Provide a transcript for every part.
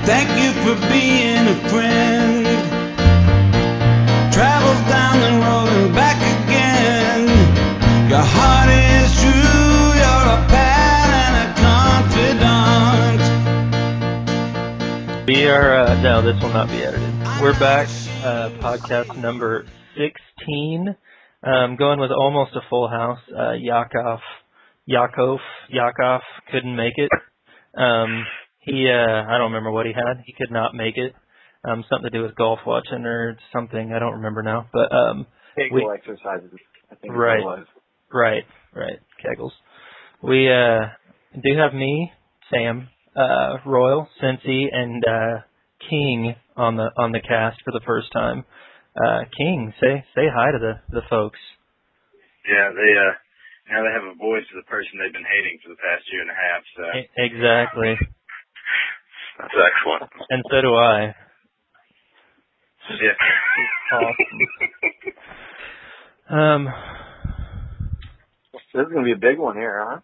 Thank you for being a friend. Travels down the road and back again. Your heart is true, you're a pal and a confidant. We are, no, this will not be edited. We're back, podcast number 16. Going with almost a full house. Yakov couldn't make it. I don't remember what he had. He could not make it. Something to do with golf watching or something. I don't remember now. But Kegel exercises, I think right, it was. Right. Kegels. We do have me, Sam, Royal, Cincy, and King on the cast for the first time. King, say hi to the folks. Yeah, they now they have a voice of the person they've been hating for the past year and a half. So Exactly. That's excellent. And so do I. Yeah. Awesome. This is gonna be a big one here, huh?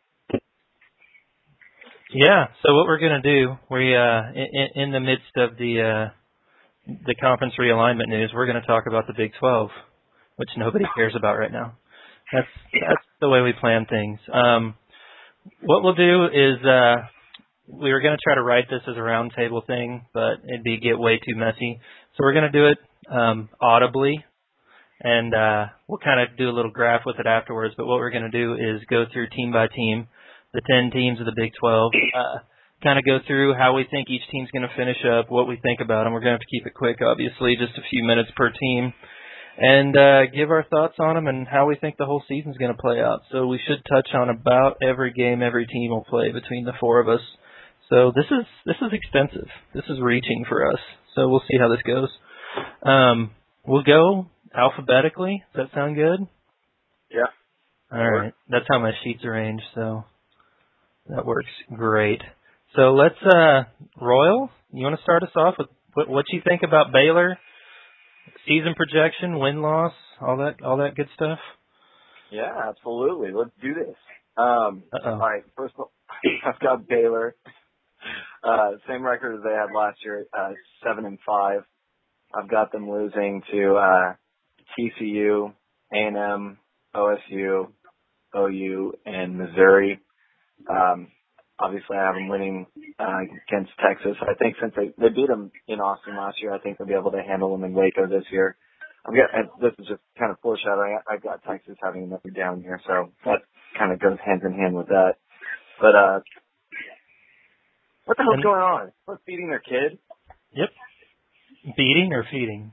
Yeah. So what we're gonna do, we in the midst of the conference realignment news, we're gonna talk about the Big 12, which nobody cares about right now. That's the way we plan things. What we'll do is we were going to try to write this as a roundtable thing, but it'd get way too messy. So we're going to do it audibly, and we'll kind of do a little graph with it afterwards. But what we're going to do is go through team by team, the 10 teams of the Big 12, kind of go through how we think each team's going to finish up, what we think about them. We're going to have to keep it quick, obviously, just a few minutes per team. And give our thoughts on them and how we think the whole season's going to play out. So we should touch on about every game every team will play between the four of us. So this is extensive. This is reaching for us. So we'll see how this goes. We'll go alphabetically. Does that sound good? Yeah. All right. That's how my sheets arranged. So that works great. So let's Royal, you want to start us off with what you think about Baylor? Season projection, win-loss, all that good stuff? Yeah, absolutely. Let's do this. All right, first of all, I've got Baylor. Same record as they had last year, 7-5. I've got them losing to TCU, A&M, OSU, OU, and Missouri. Obviously, I have them winning against Texas. I think since they beat them in Austin last year, I think they'll be able to handle them in Waco this year. And this is just kind of foreshadowing. I've got Texas having another down year, so that kind of goes hand in hand with that. But what the hell's going on? What's beating their kid? Yep. Beating or feeding?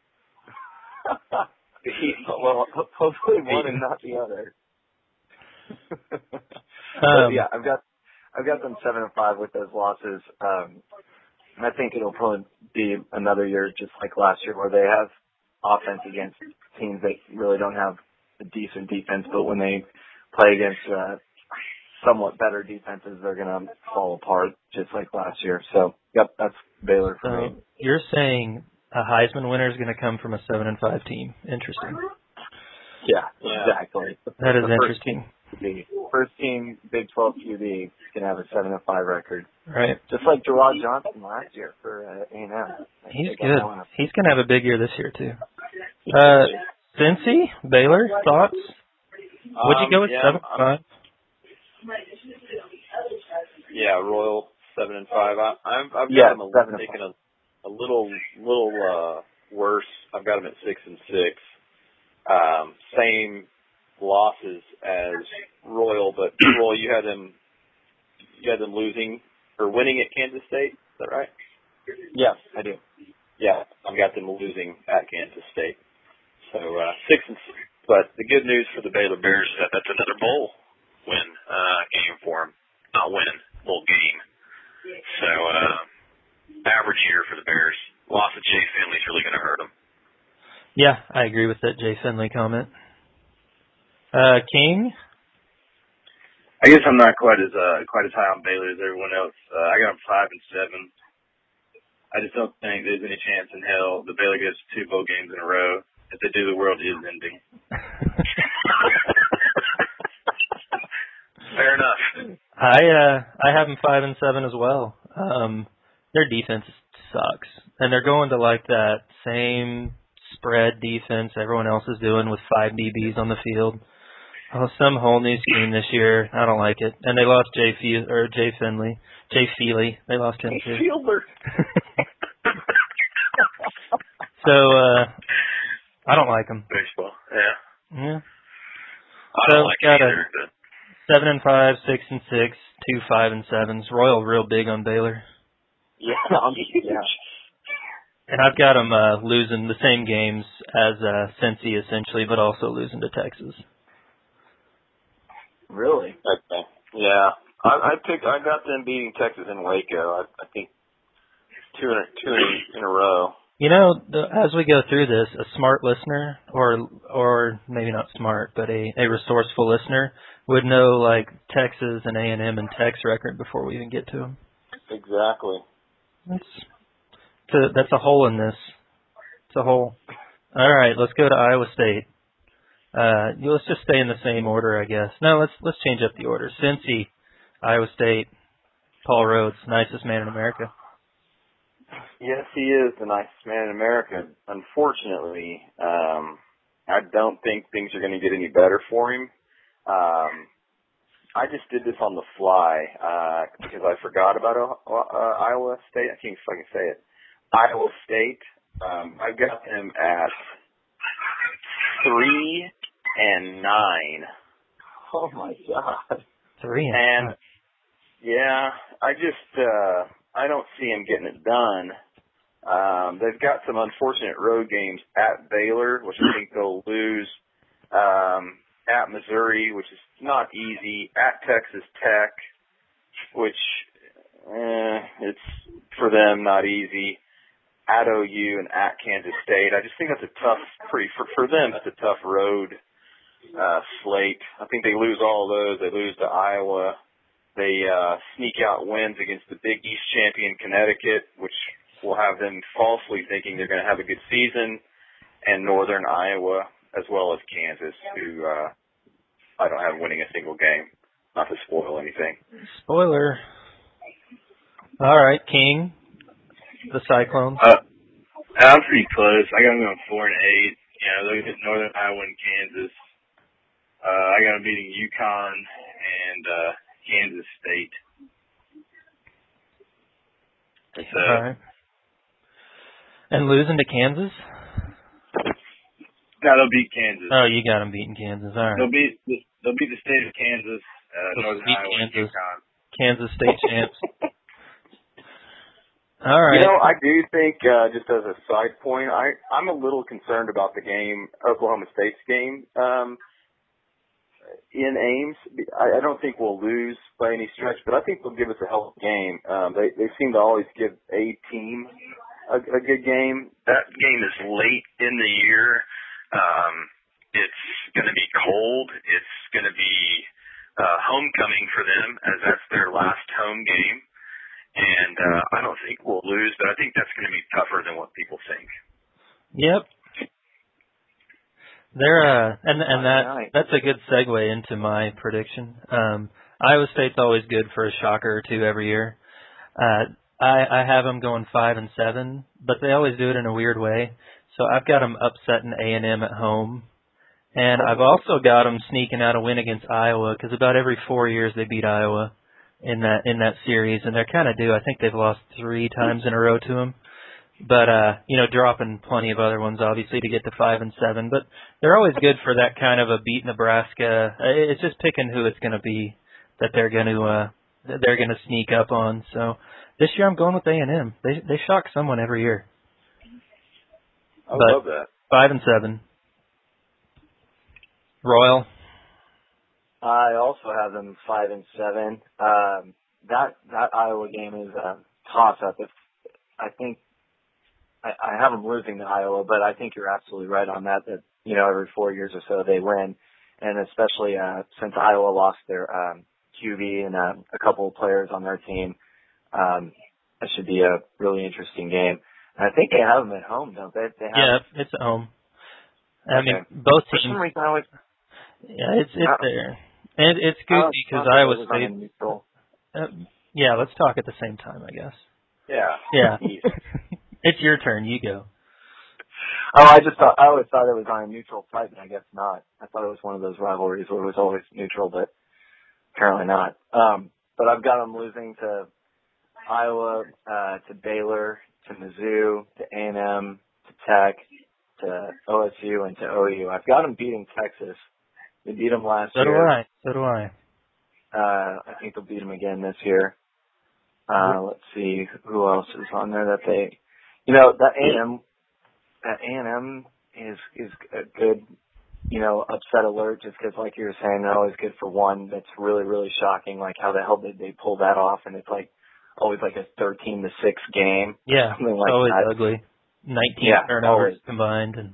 Well, hopefully one and not the other. Yeah, I've got them 7-5 with those losses. I think it'll probably be another year just like last year where they have offense against teams that really don't have a decent defense, but when they play against somewhat better defenses, they're going to fall apart just like last year. So, yep, that's Baylor for me. You're saying a Heisman winner is going to come from a 7-5 team. Interesting. Yeah, exactly. That is interesting. First team Big 12 QB can have a 7-5 record. Right. Just like Gerard Johnson last year for A&M. He's good. He's going to have a big year this year, too. Cincy, Baylor, thoughts? Would you go with 7-5? Yeah, Royal 7-5. I've got them taking a little worse. I've got them at 6-6. Same losses as Royal, but Royal, you had them losing or winning at Kansas State. Is that right? Yes, I do. Yeah, I've got them losing at Kansas State. So 6-6. But the good news for the Baylor Bears is that's another bowl win game for them. Not win, bowl game. So average year for the Bears. Loss of Jay Finley is really going to hurt them. Yeah, I agree with that Jay Finley comment. King? I guess I'm not quite as high on Baylor as everyone else. I got them 5-7. I just don't think there's any chance in hell the Baylor gets 2 bowl games in a row. If they do, the world is ending. Fair enough. I have them 5-7 as well. Their defense is sucks. And they're going to like that same spread defense everyone else is doing with 5 DBs on the field. Oh, some whole new scheme this year. I don't like it. And they lost Jay Feely. They lost him too. Fielder. So I don't like them. Baseball, yeah. Yeah. I don't like it either. 7-5, 6-6, 2-5-7s. Royal real big on Baylor. Yeah. And I've got them losing the same games as Cincy essentially, but also losing to Texas. Really? Okay. Yeah. I got them beating Texas in Waco. I think two in a row. You know, as we go through this, a smart listener, or maybe not smart, but a resourceful listener would know like Texas and A&M and Tech's record before we even get to them. Exactly. That's a hole in this. It's a hole. All right, let's go to Iowa State. Let's just stay in the same order, I guess. No, let's change up the order. Cincy, Iowa State, Paul Rhodes, nicest man in America. Yes, he is the nicest man in America. Unfortunately, I don't think things are going to get any better for him. I just did this on the fly because I forgot about Iowa State. I can't fucking say it. Iowa State. I've got them at 3-9. Oh my God. 3-9. Yeah, I don't see him getting it done. They've got some unfortunate road games at Baylor, which I think they'll lose. At Missouri, which is not easy. At Texas Tech, which it's for them not easy. At OU and at Kansas State. I just think that's a tough, for them, that's a tough road slate. I think they lose all those. They lose to Iowa. They sneak out wins against the Big East champion Connecticut, which will have them falsely thinking they're going to have a good season, and Northern Iowa, as well as Kansas, who I don't have winning a single game. Not to spoil anything. Spoiler. All right, King. The Cyclones. I'm pretty close. I got them going 4-8. Look at Northern Iowa and Kansas. I got them beating UConn and Kansas State. So, all right. And losing to Kansas? No, they'll beat Kansas. Oh, you got them beating Kansas. All right. They'll beat the state of Kansas, Northern Iowa, and UConn. Kansas State champs. All right. I do think, just as a side point, I'm a little concerned about the game, Oklahoma State's game in Ames. I don't think we'll lose by any stretch, but I think they'll give us a hell of a game. They seem to always give a team a good game. That game is late in the year. It's going to be cold. It's going to be homecoming for them, as that's their last home game. And I don't think we'll lose, but I think that's going to be tougher than what people think. Yep. They're that's a good segue into my prediction. Iowa State's always good for a shocker or two every year. I have them going 5-7, but they always do it in a weird way. So I've got them upsetting A&M at home, and I've also got them sneaking out a win against Iowa because about every 4 years they beat Iowa in that series, and they're kind of due. I think they've lost 3 times in a row to them. But, dropping plenty of other ones, obviously, to get to 5-7. But they're always good for that kind of a beat Nebraska. It's just picking who it's going to be that they're going to sneak up on. So this year I'm going with A&M. They shock someone every year. I love that. 5-7. Royal. I also have them 5-7. That Iowa game is a toss-up. I think I have them losing to Iowa, but I think you're absolutely right on that. That every 4 years or so they win, and especially since Iowa lost their QB and a couple of players on their team, that should be a really interesting game. And I think they have them at home, don't they? It's at home. Okay. I mean, both For teams. some reason, I always. Yeah, it's there. And it's goofy because Iowa State. Yeah, let's talk at the same time, I guess. Yeah. It's your turn. You go. Oh, I always thought it was on a neutral site, but I guess not. I thought it was one of those rivalries where it was always neutral, but apparently not. But I've got them losing to Iowa, to Baylor, to Mizzou, to A&M, to Tech, to OSU, and to OU. I've got them beating Texas. They beat them last year. So do I. I think they'll beat them again this year. Let's see who else is on there that they, that A&M is a good, upset alert just because, like you were saying, they're always good for one. That's really, really shocking. Like how the hell did they pull that off? And it's like always like a 13-6 game. Yeah, something like always that. Ugly. 19 turnovers combined, and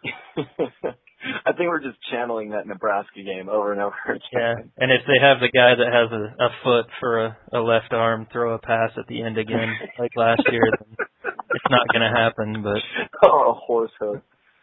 I think we're just channeling that Nebraska game over and over again. Yeah, and if they have the guy that has a foot for a left arm throw a pass at the end again, like last year, then it's not going to happen. But a horse hook.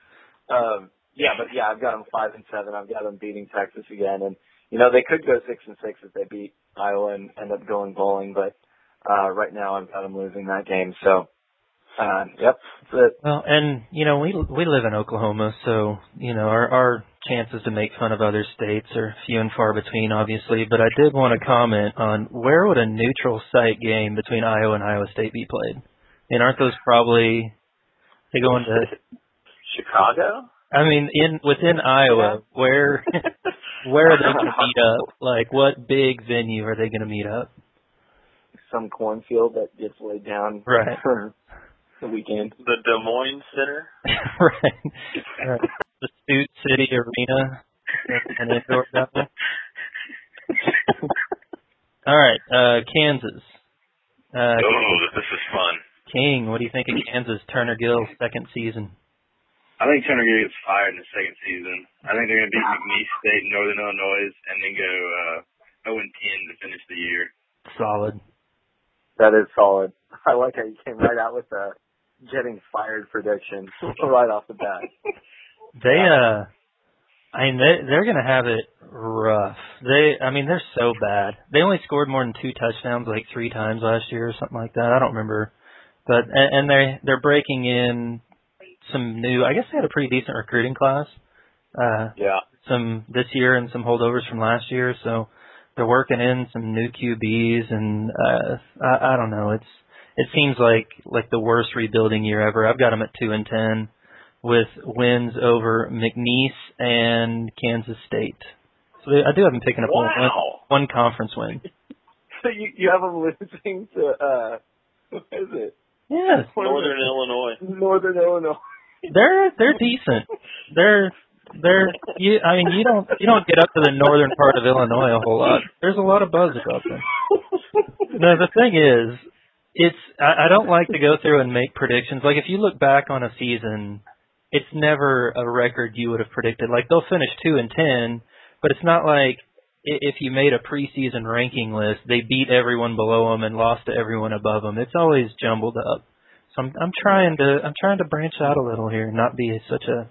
I've got them 5-7. I've got them beating Texas again, and they could go 6-6 if they beat Iowa and end up going bowling. But right now, I've got them losing that game. So. Yep. That's it. Well, and we live in Oklahoma, so our chances to make fun of other states are few and far between, obviously. But I did want to comment on where would a neutral site game between Iowa and Iowa State be played? And aren't those probably they go into Chicago? I mean, within Iowa, where are they going to meet up? Like, what big venue are they going to meet up? Some cornfield that gets laid down right. for the weekend. The Des Moines Center? right. The Sioux City Arena and indoor down there. All right, Kansas. This is fun. King, what do you think of Kansas, Turner Gill's second season? I think Turner Gill gets fired in the second season. I think they're going to beat McNeese State and Northern Illinois and then go 0-10 to finish the year. Solid. That is solid. I like how you came right out with the getting fired prediction right off the bat. They're going to have it rough. They're so bad. They only scored more than 2 touchdowns like 3 times last year or something like that. I don't remember. But and they're breaking in some new. I guess they had a pretty decent recruiting class. Some this year and some holdovers from last year. So they're working in some new QBs, and I don't know. It seems like the worst rebuilding year ever. I've got them at 2-10 with wins over McNeese and Kansas State. So I do have them picking up one conference win. So you have them losing to what is it? Yes, Northern Illinois. Northern Illinois. They're decent. You don't get up to the northern part of Illinois a whole lot. There's a lot of buzz about them. No, the thing is, I don't like to go through and make predictions. Like if you look back on a season, it's never a record you would have predicted. Like they'll finish 2-10, but it's not like if you made a preseason ranking list, they beat everyone below them and lost to everyone above them. It's always jumbled up. So I'm trying to branch out a little here, and not be such a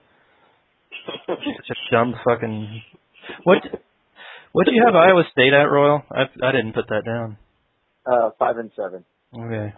dumb fucking. What do you have Iowa State at, Royal? I didn't put that down. 5-7. Okay.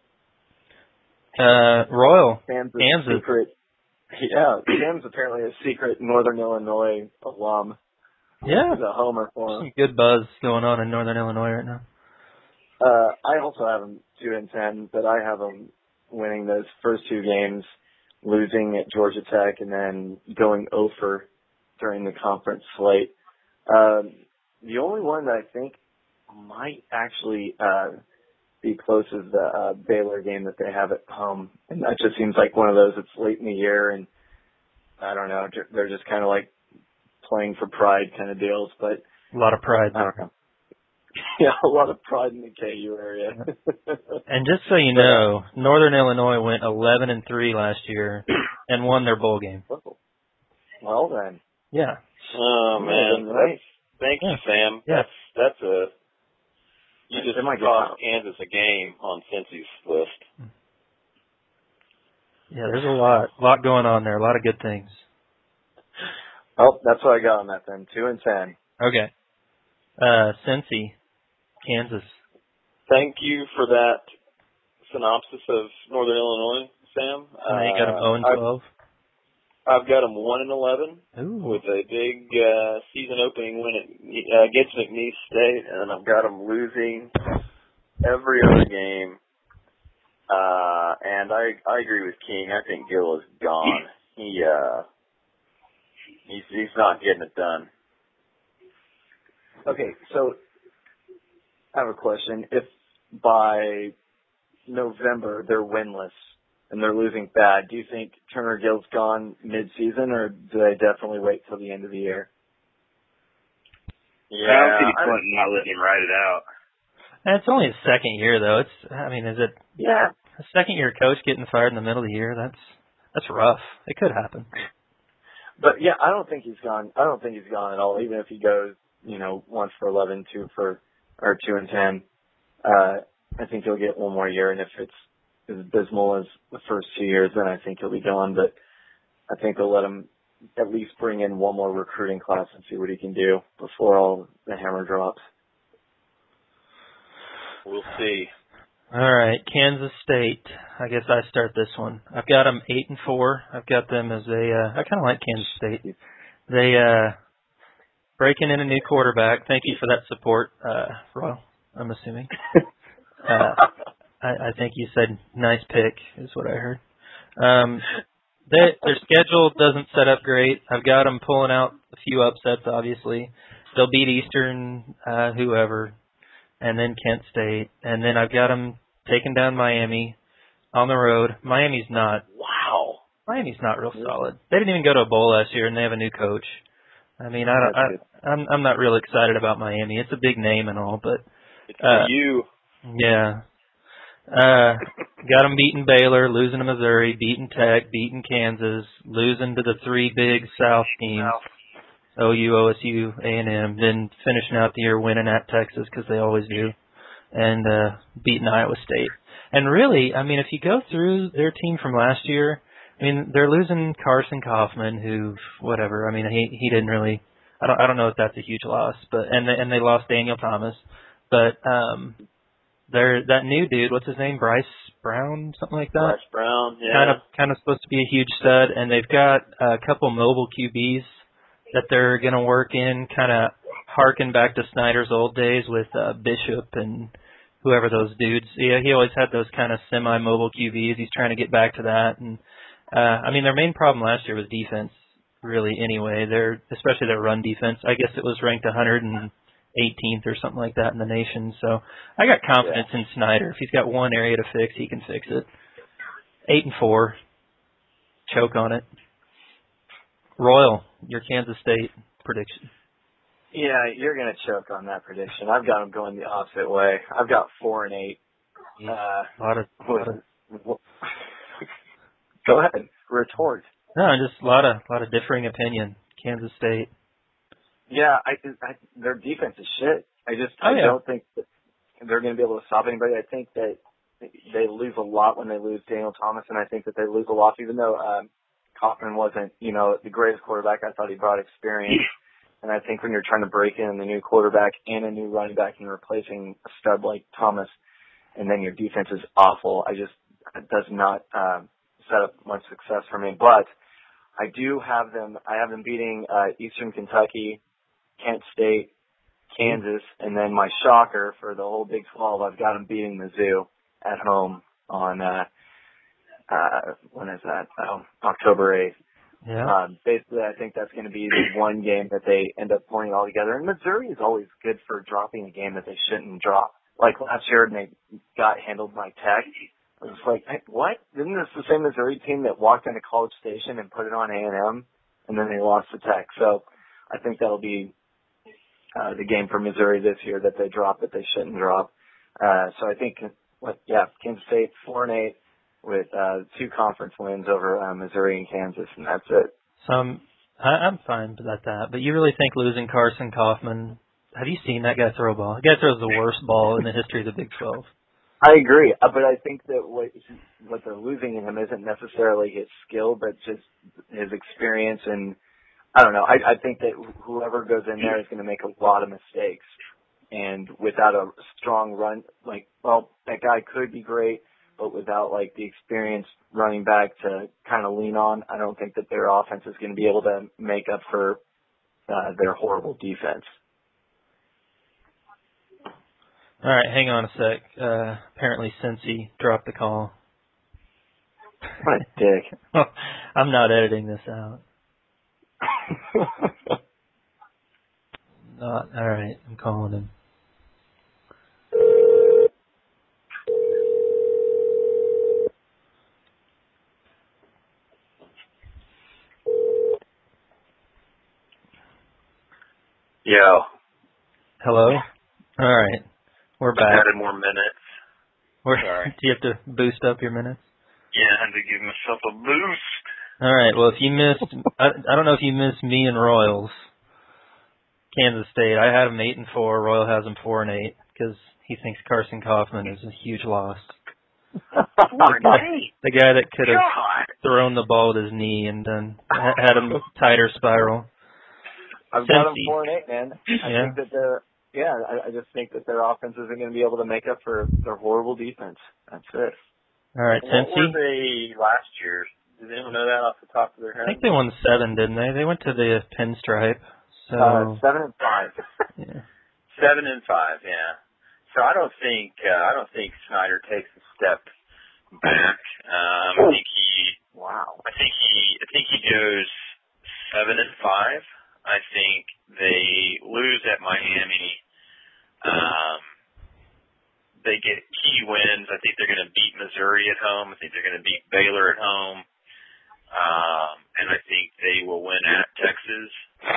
Royal. Kansas. Secret. Yeah, Sam's apparently a secret Northern Illinois alum. Yeah. He's a homer for him. Some good buzz going on in Northern Illinois right now. I also have them 2-10, but I have them winning those first 2 games, losing at Georgia Tech, and then going over during the conference slate. The only one that I think might actually be close is the Baylor game that they have at home, and that just seems like one of those that's late in the year, and I don't know, they're just kind of like playing for pride kind of deals, but a lot of pride. I don't know. Yeah, a lot of pride in the KU area. And just so you know, Northern Illinois went 11-3 last year and won their bowl game. Well then. Yeah. Oh man, thank you, Sam. Yeah. That's you just cost Kansas a game on Cincy's list. Yeah, there's a lot going on there. A lot of good things. Oh, that's what I got on that then. 2-10. Okay. Cincy, Kansas. Thank you for that synopsis of Northern Illinois, Sam. You got them 0-12. I've got them 1-11 Ooh. with a big season opening win against McNeese State, and I've got them losing every other game. And I agree with King. I think Gill is gone. He's not getting it done. Okay, so I have a question. If by November they're winless and they're losing bad, do you think Turner Gill's gone mid-season, or do they definitely wait till the end of the year? Yeah, I don't see Clinton not letting him ride it out. And it's only his second year, though. Is it? Yeah. A second-year coach getting fired in the middle of the year? That's rough. It could happen. But yeah, I don't think he's gone. I don't think he's gone at all. Even if he goes, 1 for 11, 2 and 10, I think he'll get one more year. And if it's as abysmal as the first 2 years, then I think he'll be gone. But I think they'll let him at least bring in one more recruiting class and see what he can do before all the hammer drops. We'll see. All right, Kansas State. I guess I start this one. I've got them 8-4. I've got them as I kind of like Kansas State. They breaking in a new quarterback. Thank you for that support, Royal. I'm assuming. I think you said nice pick is what I heard. Their schedule doesn't set up great. I've got them pulling out a few upsets. Obviously, they'll beat Eastern, whoever. And then Kent State, and then I've got them taking down Miami on the road. Miami's not real solid. They didn't even go to a bowl last year, and they have a new coach. I mean, I'm not real excited about Miami. It's a big name and all, but it's for you. Yeah. Got them beating Baylor, losing to Missouri, beating Tech, beating Kansas, losing to the three big South teams. OU, OSU, A&M, then finishing out the year winning at Texas because they always do, and beating Iowa State. And really, I mean, if you go through their team from last year, I mean, they're losing Carson Kaufman, who, whatever. I mean, he didn't really. I don't know if that's a huge loss, but and they lost Daniel Thomas, but that new dude, what's his name, Bryce Brown, something like that. Bryce Brown, yeah. Kind of supposed to be a huge stud, and they've got a couple mobile QBs that they're going to work in, kind of harken back to Snyder's old days with Bishop and whoever those dudes. Yeah, he always had those kind of semi-mobile QBs. He's trying to get back to that. And I mean, their main problem last year was defense, really. Anyway, especially their run defense. I guess it was ranked 118th or something like that in the nation. So I got confidence in Snyder. If he's got one area to fix, he can fix it. 8-4, choke on it. Royal, your Kansas State prediction. Yeah, you're going to choke on that prediction. I've got them going the opposite way. I've got 4-8. Go ahead, retort. No, just a lot of differing opinion. Kansas State. Yeah, their defense is shit. I don't think that they're going to be able to stop anybody. I think that they lose a lot when they lose Daniel Thomas, and I think that they lose a lot, even though Kaufman wasn't, the greatest quarterback. I thought he brought experience. And I think when you're trying to break in a new quarterback and a new running back and you're replacing a stud like Thomas, and then your defense is awful, it does not set up much success for me. But I have them beating Eastern Kentucky, Kent State, Kansas, and then my shocker for the whole Big 12, I've got them beating Mizzou at home on when is that? October 8th. Yeah. Basically, I think that's going to be the one game that they end up pulling all together. And Missouri is always good for dropping a game that they shouldn't drop. Like last year, and they got handled by Tech. I was like, hey, what? Isn't this the same Missouri team that walked into College Station and put it on A&M, and then they lost to Tech? So I think that'll be the game for Missouri this year that they drop that they shouldn't drop. So I think, Kansas State 4-8. With 2 conference wins over Missouri and Kansas, and that's it. So I'm fine with that. But you really think losing Carson Kaufman? Have you seen that guy throw a ball? That guy throws the worst ball in the history of the Big 12. I agree, but I think that what they're losing in him isn't necessarily his skill, but just his experience. And I don't know. I think that whoever goes in there is going to make a lot of mistakes, and without a strong run, that guy could be great. but without like the experienced running back to kind of lean on, I don't think that their offense is going to be able to make up for their horrible defense. All right, hang on a sec. Apparently Cincy dropped the call. What a dick. I'm not editing this out. All right, I'm calling him. Yo. Hello? All right. We're back. I added more minutes. Sorry. Do you have to boost up your minutes? Yeah, I had to give myself a boost. All right. Well, if you missed, I don't know if you missed me and Royals, Kansas State. I had him 8-4. Royal has him 4-8 because he thinks Carson Kaufman is a huge loss. The guy that could have thrown the ball with his knee and then had him tighter spiral. I've got them 4-8, man. I think that I just think that their offense isn't going to be able to make up for their horrible defense. That's it. All right, What were they last year? Does anyone know that off the top of their head? I think they won 7, didn't they? They went to the pinstripe. So 7-5. Yeah. 7-5, yeah. So I don't think Snyder takes a step back. I think he goes 7-5. I think they lose at Miami. They get key wins. I think they're going to beat Missouri at home. I think they're going to beat Baylor at home. And I think they will win at Texas.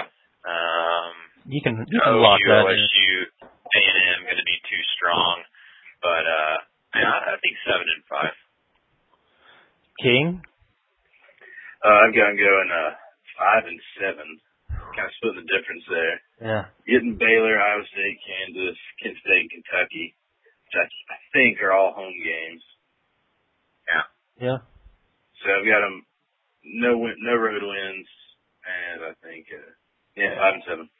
You can lock that in. OSU, A&M going to be too strong. But I think 7-5. King? I've got them going 5-7. Kind of split the difference there. Yeah. Getting Baylor, Iowa State, Kansas, Kent State, and Kentucky, which I think are all home games. Yeah. Yeah. So I've got them no road wins, and I think 5-7.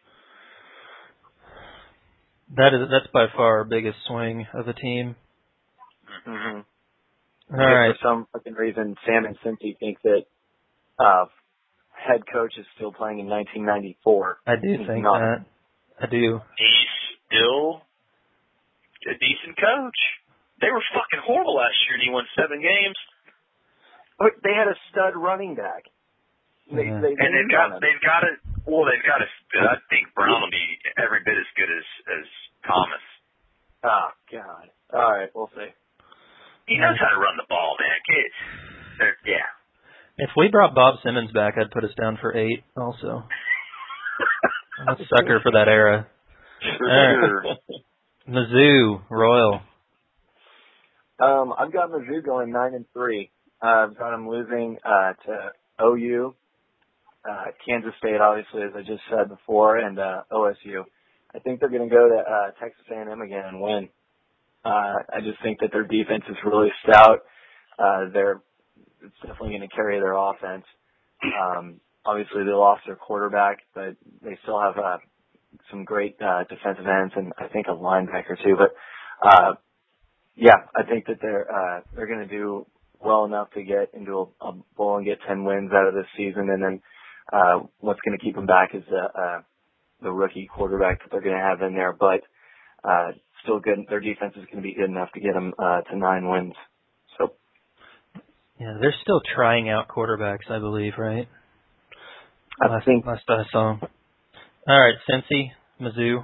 That's by far our biggest swing of the team. Mm-hmm. All right. For some fucking reason, Sam and Cincy think that head coach is still playing in 1994. I do think that. I do. He's still a decent coach. They were fucking horrible last year, and he won 7 games. But they had a stud running back. They've got a. I think Brown will be every bit as good as Thomas. Oh God! All right, we'll see. He knows how to run the ball, man. Yeah. If we brought Bob Simmons back, I'd put us down for 8 also. I'm a sucker for that era. Sure. Mizzou, Royal. I've got Mizzou going 9-3. I've got them losing to OU, Kansas State, obviously, as I just said before, and OSU. I think they're going to go to Texas A&M again and win. I just think that their defense is really stout. It's definitely going to carry their offense. Obviously, they lost their quarterback, but they still have some great defensive ends and I think a linebacker too. But I think that they're going to do well enough to get into a bowl and get 10 wins out of this season. And then what's going to keep them back is the rookie quarterback that they're going to have in there. But still good. Their defense is going to be good enough to get them to 9 wins. So. Yeah, they're still trying out quarterbacks, I believe, right? Last I saw. All right, Cincy, Mizzou.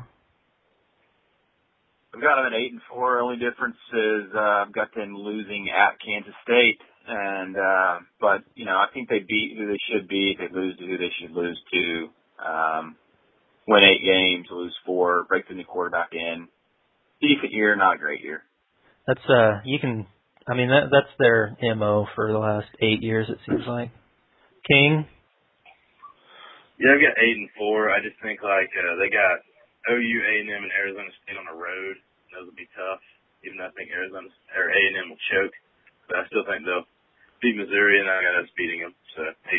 I've got them at 8-4. Only difference is I've got them losing at Kansas State, and but I think they beat who they should beat. They lose to who they should lose to. Win 8 games, lose 4, break the new quarterback in. Decent year, not a great year. That's that's their MO for the last 8 years, it seems like. King? Yeah, I've got 8-4. I just think they got OU, A&M, and Arizona State on the road. Those will be tough, even though I think A&M will choke. But I still think they'll beat Missouri, and I got us beating them. So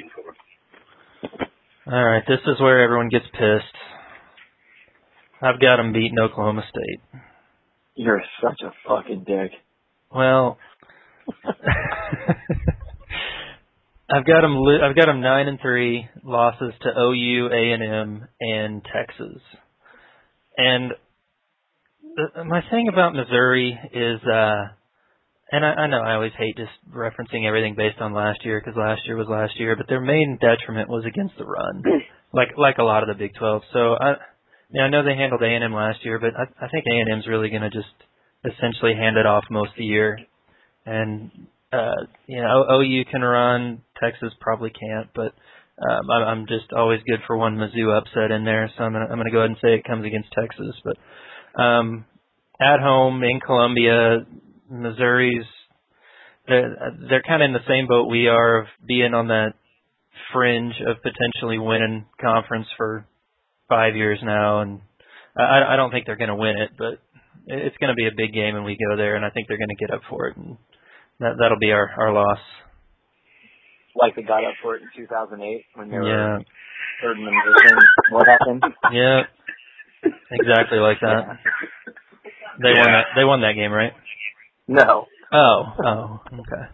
8-4. All right, this is where everyone gets pissed. I've got them beating Oklahoma State. You're such a fucking dick. Well, I've got them 9-3 losses to OU, A&M, and Texas. And my thing about Missouri is, and I know I always hate just referencing everything based on last year because last year was last year, but their main detriment was against the run, like a lot of the Big 12. So I know they handled A&M last year, but I think A&M's really going to just essentially hand it off most of the year. And OU can run, Texas probably can't, but I'm just always good for one Mizzou upset in there, so I'm gonna go ahead and say it comes against Texas. But at home in Columbia, Missouri's they're kind of in the same boat we are of being on that fringe of potentially winning conference for 5 years now, and I don't think they're going to win it, but it's going to be a big game when we go there, and I think they're going to get up for it, and that'll be our loss. Like they got up for it in 2008 when they were third in the nation. What happened? Yeah, exactly like that. They won that game, right? No. Oh, okay.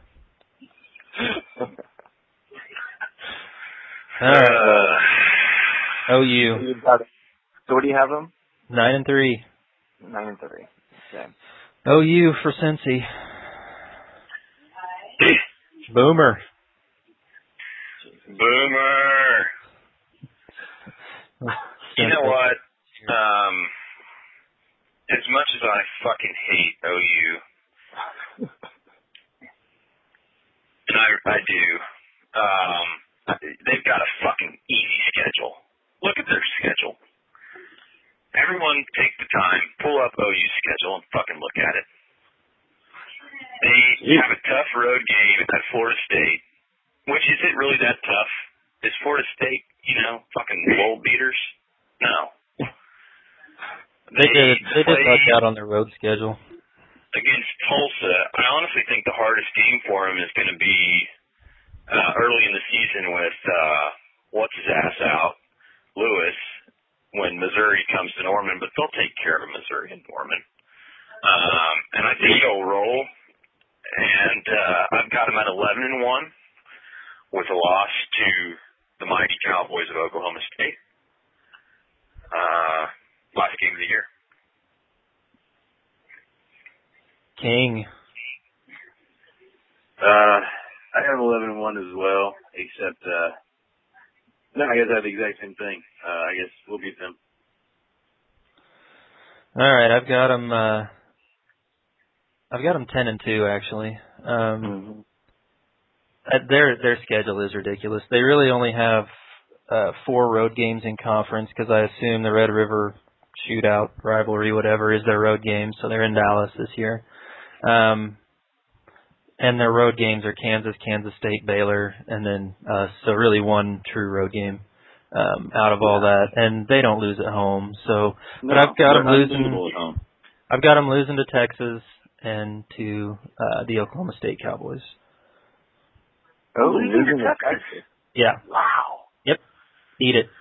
All right. OU. So what do you have them? 9-3. 9-3. Okay. OU for Cincy. Boomer. You know what? As much as I fucking hate OU, and I do, they've got a fucking easy schedule. Look at their schedule. Everyone take the time, pull up OU's schedule and fucking look at it. They have a tough road game at Florida State, which is it really that tough? Is Florida State, fucking world beaters? No. They did luck out on their road schedule. Against Tulsa, I honestly think the hardest game for them is going to be early in the season with what's-his-ass out, Lewis, when Missouri comes to Norman, but they'll take care of Missouri and Norman. And I think they'll roll. And I've got them at 11-1 with a loss to the mighty Cowboys of Oklahoma State. Last game of the year. King. I have 11-1 as well, except no, I guess I have the exact same thing. I guess we'll beat them. All right, I've got them 10-2 actually. Their schedule is ridiculous. They really only have 4 road games in conference because I assume the Red River shootout rivalry, whatever, is their road game. So they're in Dallas this year. And their road games are Kansas, Kansas State, Baylor, and then so really one true road game out of all that. And they don't lose at home. So, but I've got them losing. At home. I've got them losing to Texas and to the Oklahoma State Cowboys. Oh, losing to Texas. Yeah. Wow. Yep. Eat it.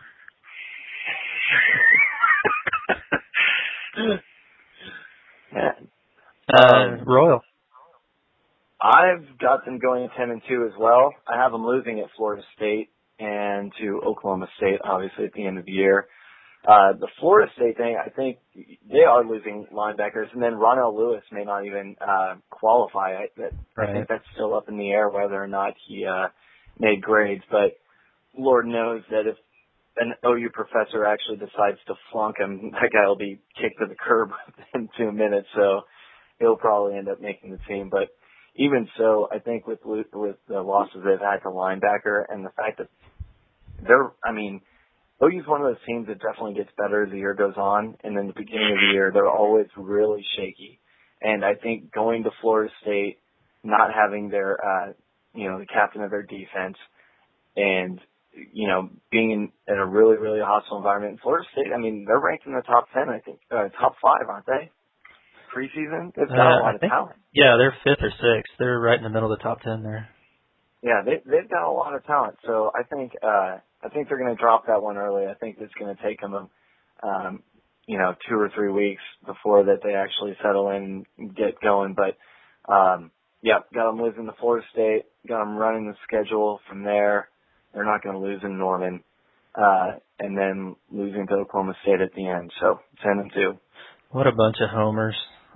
Royal. I've got them going 10-2 as well. I have them losing at Florida State and to Oklahoma State, obviously, at the end of the year. The Florida State thing, I think they are losing linebackers, and then Ronell Lewis may not even qualify. I think that's still up in the air whether or not he made grades. But Lord knows that if an OU professor actually decides to flunk him, that guy will be kicked to the curb within 2 minutes. So he'll probably end up making the team. But even so, I think with the losses they've had to linebacker and the fact that OU's one of those teams that definitely gets better as the year goes on, and in the beginning of the year, they're always really shaky. And I think going to Florida State, not having their, the captain of their defense, and, being in a really, really hostile environment. Florida State, they're ranked in the top 10, I think, top 5, aren't they? Preseason? They've got a lot of talent. Yeah, they're 5th or 6th. They're right in the middle of the top 10 there. Yeah, they've got a lot of talent. So I think they're going to drop that one early. I think it's going to take them, 2 or 3 weeks before that they actually settle in and get going. But Yep, got them losing to Florida State. Got them running the schedule from there. They're not going to lose in Norman. And then losing to Oklahoma State at the end. So 10-2. What a bunch of homers.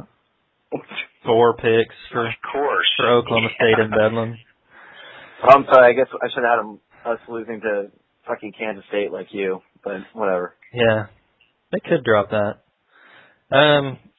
4 picks for Oklahoma State and Bedlam. I'm sorry, I guess I should have had us losing to fucking Kansas State like you, but whatever. Yeah, they could drop that.